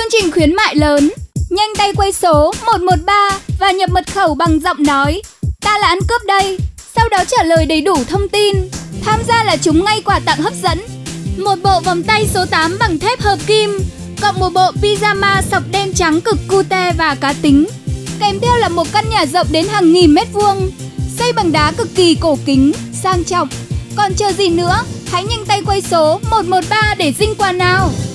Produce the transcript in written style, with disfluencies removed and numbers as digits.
Chương trình khuyến mại lớn. Nhanh tay quay số 113 và nhập mật khẩu bằng giọng nói "Ta là ăn cướp đây", sau đó trả lời đầy đủ thông tin. Tham gia là trúng ngay quà tặng hấp dẫn: một bộ vòng tay số 8 bằng thép hợp kim, cộng một bộ pyjama sọc đen trắng cực cute và cá tính. Kèm theo là một căn nhà rộng đến hàng nghìn mét vuông, xây bằng đá cực kỳ cổ kính, sang trọng. Còn chờ gì nữa, hãy nhanh tay quay số 113 để dinh quà nào!